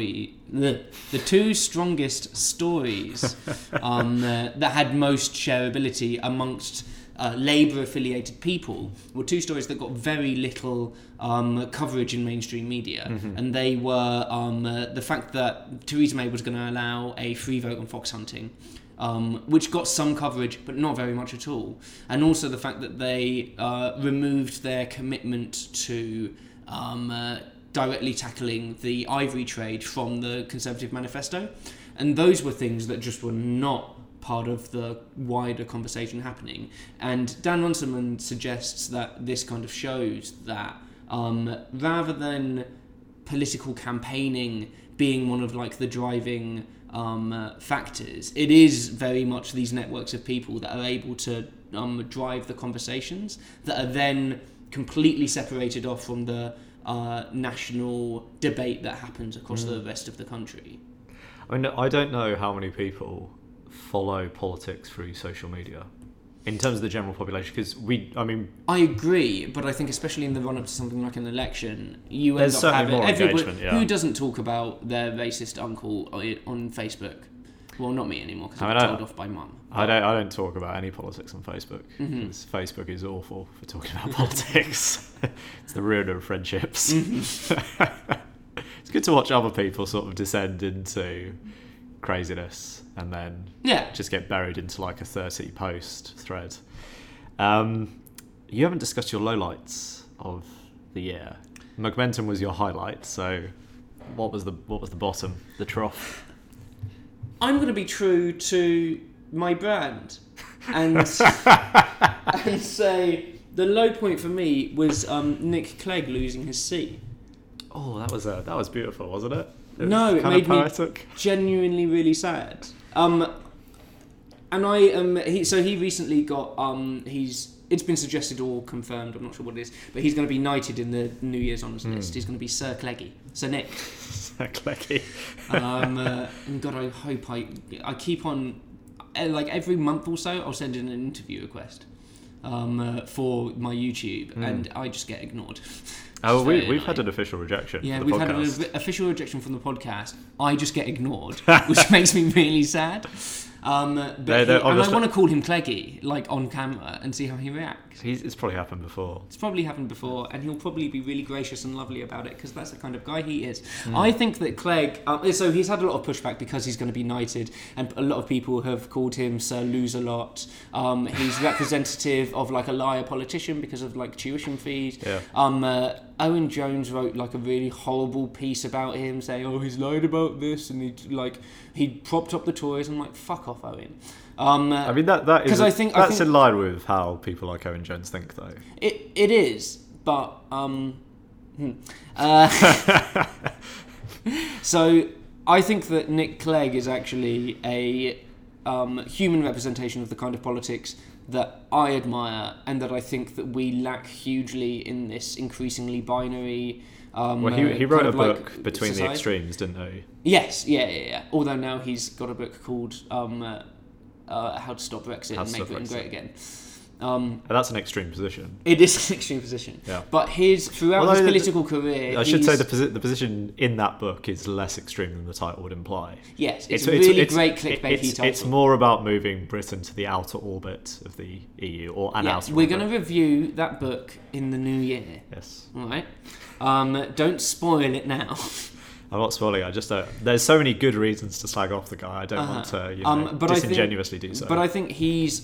that had most shareability amongst Labour-affiliated people were two stories that got very little coverage in mainstream media, and they were the fact that Theresa May was going to allow a free vote on fox hunting, which got some coverage but not very much at all, and also the fact that they removed their commitment to directly tackling the ivory trade from the Conservative manifesto, and those were things that just were not part of the wider conversation happening. And Dan Runciman suggests that this kind of shows that rather than political campaigning being one of like the driving factors, it is very much these networks of people that are able to drive the conversations that are then completely separated off from the national debate that happens across the rest of the country. I mean, I don't know how many people follow politics through social media in terms of the general population, because I agree, but I think especially in the run-up to something like an election, you end there's up certainly having more everybody engagement, yeah. Who doesn't talk about their racist uncle on Facebook? Well, not me anymore, because I got told off by mum. I don't talk about any politics on Facebook. Because Facebook is awful for talking about politics. It's the ruiner of friendships. It's good to watch other people sort of descend into craziness and then just get buried into like a 30 post thread. You haven't discussed your lowlights of the year. Momentum was your highlight, so what was the bottom, the trough? I'm going to be true to my brand and say the low point for me was Nick Clegg losing his seat. Oh, that was beautiful, wasn't it? It made me genuinely really sad. And he recently got it's been suggested or confirmed, I'm not sure what it is, but he's going to be knighted in the New Year's Honours list. He's going to be Sir Cleggy, Sir Nick. Sir Cleggy. And God, I hope I keep on, like every month or so, I'll send in an interview request for my YouTube, and I just get ignored. Oh, we've had an official rejection. Yeah, for the we've podcast. had an official rejection from the podcast. I just get ignored, which makes me really sad. But I want to call him Cleggy, like on camera, and see how he reacts. It's probably happened before. And he'll probably be really gracious and lovely about it, because that's the kind of guy he is. I think that Clegg, so he's had a lot of pushback because he's going to be knighted, and a lot of people have called him Sir Lose-A-Lot. He's representative of like a liar politician because of like tuition fees. Yeah. Owen Jones wrote like a really horrible piece about him, saying, "Oh, he's lied about this," and he propped up the Tories. I'm like, fuck off, Owen. I mean that is that's in line with how people like Owen Jones think, though. It is, but so I think that Nick Clegg is actually a human representation of the kind of politics that I admire, and that I think that we lack hugely in this increasingly binary. Well, he wrote a book like Between society. the Extremes, didn't he? Yes, yeah. Although now he's got a book called How to Stop Brexit and Make Britain Great Again. That's an extreme position. It is an extreme position. Yeah. But throughout his political career... I should say the position in that book is less extreme than the title would imply. Yes, it's a really great clickbaity title. It's more about moving Britain to the outer orbit of the EU, or an outer We're orbit. going to review that book in the new year. Yes. All right? Don't spoil it now. I'm not spoiling it. I just don't. There's so many good reasons to slag off the guy. I don't want to disingenuously do so. But I think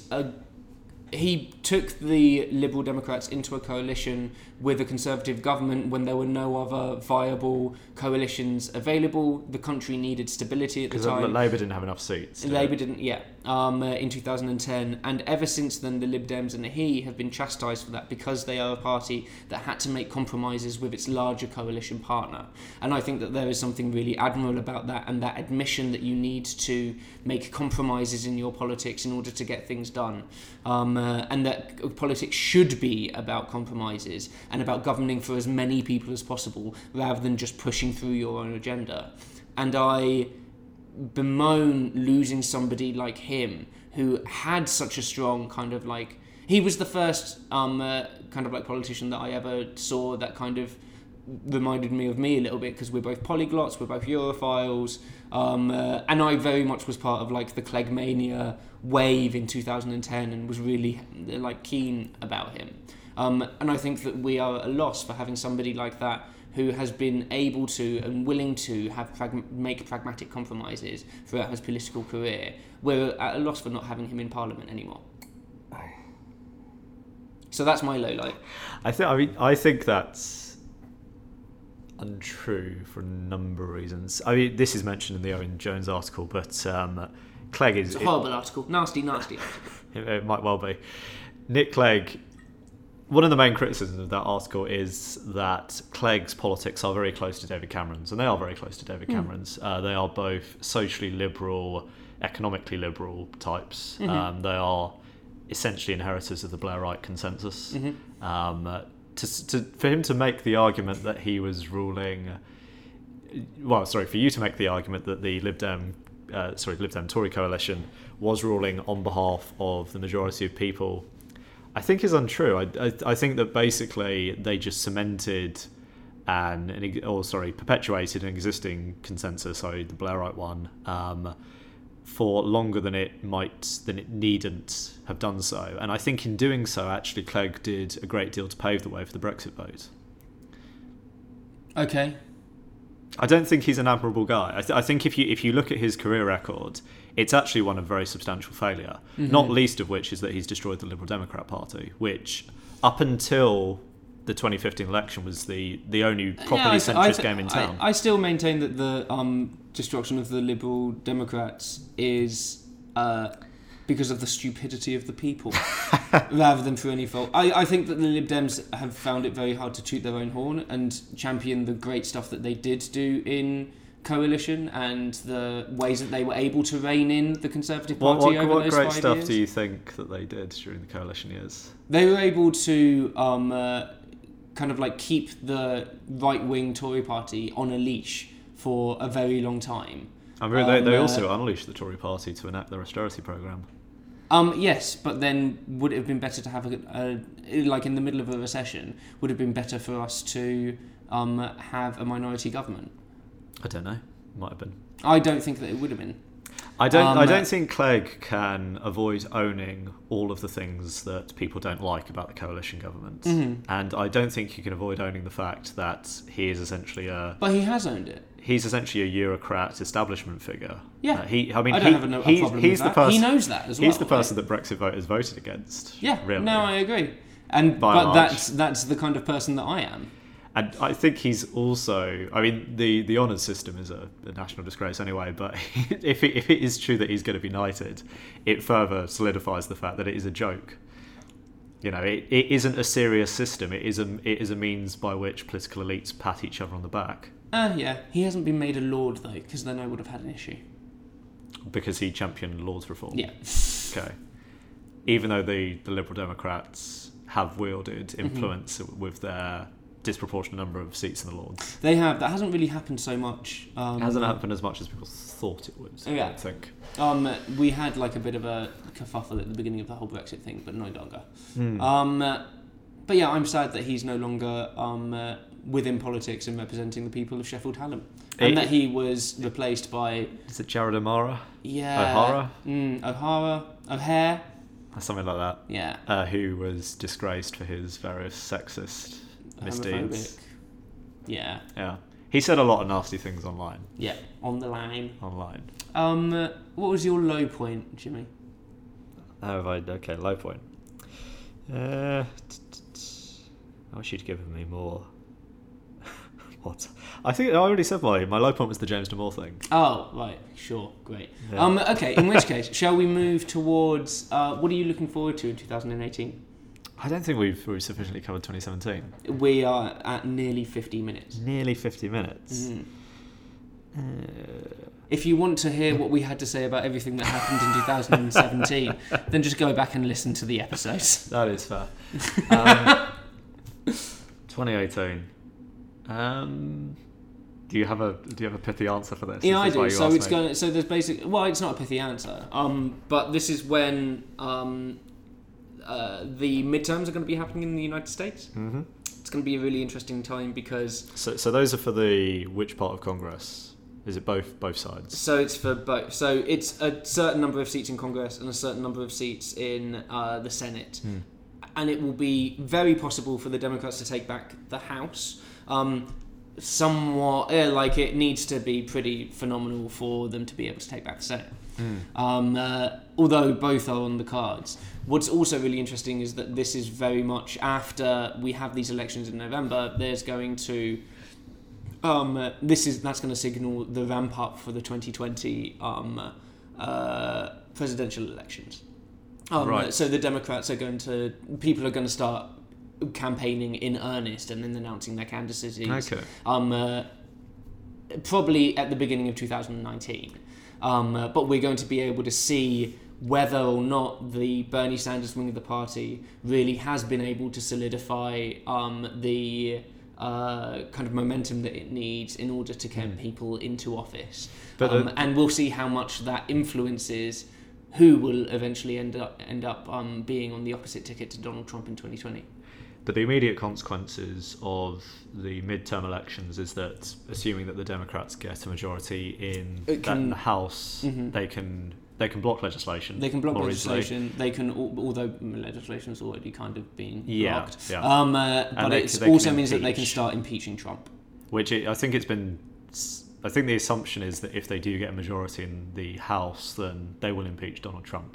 he took the Liberal Democrats into a coalition with a Conservative government when there were no other viable coalitions available. The country needed stability at the time. Because Labour didn't have enough seats. Labour didn't, in 2010. And ever since then, the Lib Dems and he have been chastised for that, because they are a party that had to make compromises with its larger coalition partner. And I think that there is something really admirable about that, and that admission that you need to make compromises in your politics in order to get things done. And that politics should be about compromises and about governing for as many people as possible, rather than just pushing through your own agenda. And I bemoan losing somebody like him, who had such a strong kind of like... He was the first kind of like politician that I ever saw that kind of reminded me of me a little bit, because we're both polyglots, we're both Europhiles, and I very much was part of like the Cleggmania wave in 2010 and was really like keen about him. And I think that we are at a loss for having somebody like that who has been able to and willing to make pragmatic compromises throughout his political career. We're at a loss for not having him in Parliament anymore. So that's my low light. I think that's untrue for a number of reasons. I mean, this is mentioned in the Owen Jones article, but Clegg is... It's a horrible article. Nasty article. It might well be. Nick Clegg... One of the main criticisms of that article is that Clegg's politics are very close to David Cameron's, and they are very close to David Cameron's. They are both socially liberal, economically liberal types. Mm-hmm. They are essentially inheritors of the Blairite consensus. For him to make the argument that he was ruling... for you to make the argument that the Lib Dem Tory coalition was ruling on behalf of the majority of people, I think is untrue. I think that basically they just cemented perpetuated an existing consensus, the Blairite one, for longer than it needn't have done so. And I think in doing so, actually, Clegg did a great deal to pave the way for the Brexit vote. Okay. I don't think he's an admirable guy. I think if you look at his career record, it's actually one of very substantial failure. Mm-hmm. Not least of which is that he's destroyed the Liberal Democrat Party, which up until the 2015 election was the only properly centrist game in town. I still maintain that the destruction of the Liberal Democrats is because of the stupidity of the people, rather than through any fault. I think that the Lib Dems have found it very hard to toot their own horn and champion the great stuff that they did do in coalition and the ways that they were able to rein in the Conservative Party over those 5 years. What great stuff do you think that they did during the coalition years? They were able to kind of like keep the right-wing Tory party on a leash for a very long time. I mean, they also unleashed the Tory party to enact their austerity programme. Yes, but then would it have been better to have like in the middle of a recession, would it have been better for us to have a minority government? I don't know. Might have been. I don't think that it would have been. I don't think Clegg can avoid owning all of the things that people don't like about the coalition government. Mm-hmm. And I don't think he can avoid owning the fact that he is essentially But he has owned it. He's essentially a Eurocrat establishment figure. Yeah. I don't have a problem with that. He knows that as well. He's the person that Brexit voters voted against. Yeah, really. No, I agree. But that's the kind of person that I am. And I think he's also... I mean, the honours system is a national disgrace anyway, but if it is true that he's going to be knighted, it further solidifies the fact that it is a joke. You know, it isn't a serious system. It is a means by which political elites pat each other on the back. Yeah. He hasn't been made a lord, though, because then I would have had an issue. Because he championed Lord's reform? Yeah. Okay. Even though the Liberal Democrats have wielded influence with their disproportionate number of seats in the Lords. They have. That hasn't really happened so much. It hasn't happened as much as people thought it would, yeah. I think. We had like a bit of a kerfuffle at the beginning of the whole Brexit thing, but no longer. But yeah, I'm sad that he's no longer within politics and representing the people of Sheffield Hallam. And that he was replaced by... Is it Jared O'Mara? Yeah. O'Hare? Something like that. Yeah. Who was disgraced for his various sexist misdeeds. Homophobic. Yeah. Yeah. He said a lot of nasty things online. Yeah. On the line. Online. What was your low point, Jimmy? Okay, low point. I wish you'd given me more. What? I think I already said my low point was the James Damore thing. Oh, right. Sure. Great. Yeah. Okay, in which case, shall we move towards... what are you looking forward to in 2018? I don't think we've sufficiently covered 2017. We are at nearly 50 minutes. Nearly 50 minutes. If you want to hear what we had to say about everything that happened in 2017, then just go back and listen to the episodes. That is fair. 2018. Do you have a pithy answer for this? Yeah, I do. So it's going. So there's basically. Well, it's not a pithy answer. But this is when the midterms are going to be happening in the United States. Mm-hmm. It's going to be a really interesting time because... So those are for which part of Congress? Is it both sides? So it's for both. So it's a certain number of seats in Congress and a certain number of seats in the Senate. And it will be very possible for the Democrats to take back the House. Somewhat, it needs to be pretty phenomenal for them to be able to take back the Senate. Although both are on the cards. What's also really interesting is that this is very much after we have these elections in November. There's going to that's going to signal the ramp up for the 2020 presidential elections. Right. So the Democrats people are going to start campaigning in earnest and then announcing their candidacies. Okay. Probably at the beginning of 2019. But we're going to be able to see whether or not the Bernie Sanders wing of the party really has been able to solidify the kind of momentum that it needs in order to get people into office. And we'll see how much that influences who will eventually end up being on the opposite ticket to Donald Trump in 2020. But the immediate consequences of the midterm elections is that, assuming that the Democrats get a majority in the House, they can block legislation. They can block legislation. Easily. They can, although legislation's already kind of been blocked. Yeah. But it also means that they can start impeaching Trump. I think the assumption is that if they do get a majority in the House, then they will impeach Donald Trump.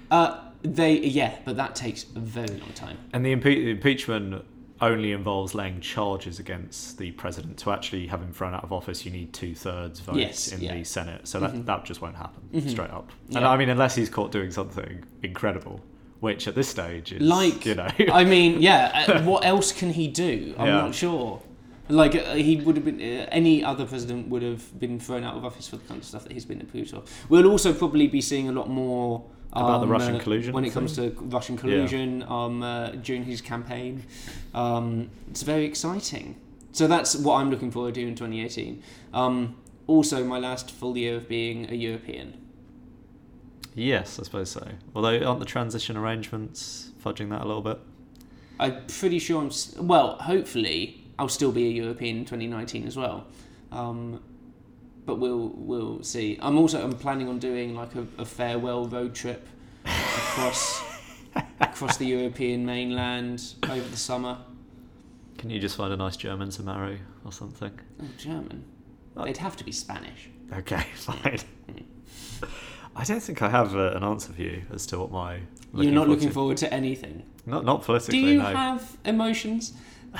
But that takes a very long time. And the impeachment only involves laying charges against the president. To actually have him thrown out of office, you need 2/3 votes in the Senate. So that just won't happen, straight up. And I mean, unless he's caught doing something incredible, which at this stage is, I mean, what else can he do? I'm not sure. He would have been... any other president would have been thrown out of office for the kind of stuff that he's been accused of. We'll also probably be seeing a lot more... about the Russian collusion when it comes to Russian collusion during his campaign. It's very exciting. So that's what I'm looking forward to in 2018. Also, my last full year of being a European. Yes, I suppose so. Although, aren't the transition arrangements fudging that a little bit? I'm pretty sure hopefully I'll still be a European in 2019 as well. But we'll see. I'm planning on doing like a farewell road trip across the European mainland over the summer. Can you just find a nice German to marry or something? Oh, German? They'd have to be Spanish. Okay, fine. I don't think I have an answer for you as to what my... You're not looking forward to anything? Not politically, Do you no. have emotions?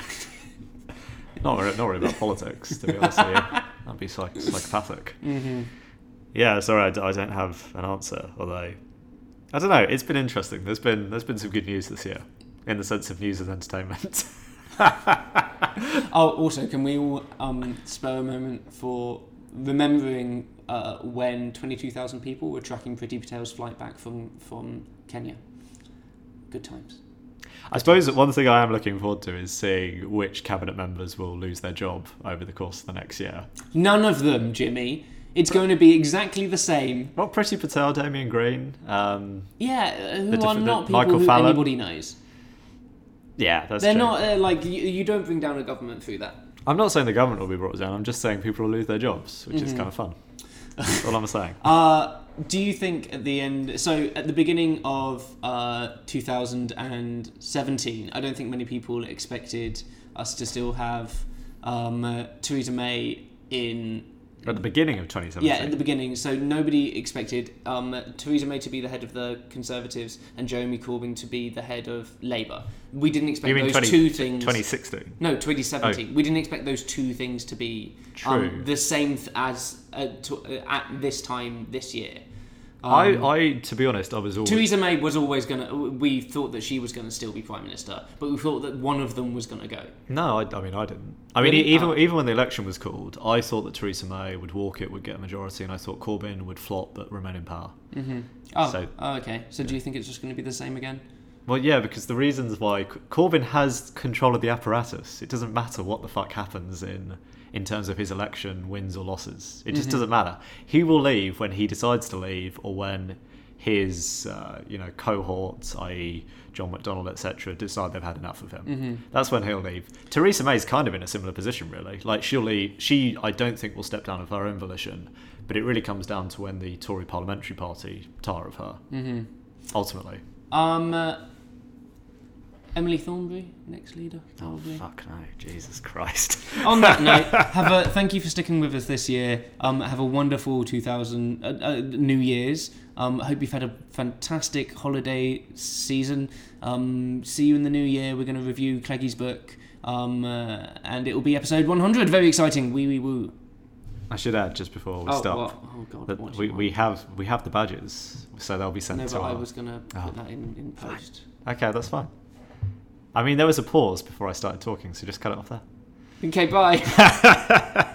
Not really about politics, to be honest with you. That'd be psychopathic. Mm-hmm. Yeah, sorry, I don't have an answer. Although, I don't know. It's been interesting. There's been some good news this year, in the sense of news and entertainment. Also, can we all spare a moment for remembering when 22,000 people were tracking Priti Patel's flight back from Kenya? Good times. I suppose that one thing I am looking forward to is seeing which cabinet members will lose their job over the course of the next year. None of them, Jimmy. It's going to be exactly the same. Well, Priti Patel, Damien Green. Who are not people Michael who Fallon. anybody knows. Yeah, that's They're true. not, you don't bring down a government through that. I'm not saying the government will be brought down. I'm just saying people will lose their jobs, which is kind of fun. That's all I'm saying. Do you think at the beginning of 2017, I don't think many people expected us to still have Theresa May in... At the beginning of 2017? Yeah, at the beginning. So nobody expected Theresa May to be the head of the Conservatives and Jeremy Corbyn to be the head of Labour. We didn't expect those two things... 2016? No, 2017. Oh. We didn't expect those two things to be the same as at this time this year. I, to be honest, I was always... Theresa May was always going to... We thought that she was going to still be Prime Minister, but we thought that one of them was going to go. No, I mean, I didn't. I mean, even when the election was called, I thought that Theresa May would walk it, would get a majority, and I thought Corbyn would flop but remain in power. Mm-hmm. Okay. So do you think it's just going to be the same again? Well, yeah, because the reasons why... Corbyn has control of the apparatus. It doesn't matter what the fuck happens in terms of his election wins or losses. It just doesn't matter. He will leave when he decides to leave or when his cohorts, i.e. John McDonnell, etc., decide they've had enough of him. Mm-hmm. That's when he'll leave. Theresa May's kind of in a similar position, really. Like, she I don't think will step down of her own volition, but it really comes down to when the Tory Parliamentary Party tire of her, ultimately. Emily Thornberry, next leader, probably. Oh, fuck no. Jesus Christ. On that note, thank you for sticking with us this year. Have a wonderful New Year's. Hope you've had a fantastic holiday season. See you in the new year. We're going to review Cleggie's book, and it will be episode 100. Very exciting. Wee woo. I should add just before we start. What? Oh God! That we have the badges, so they'll be sent to. No, but I was going to put that in post. Okay, that's fine. I mean, there was a pause before I started talking, so just cut it off there. Okay, bye.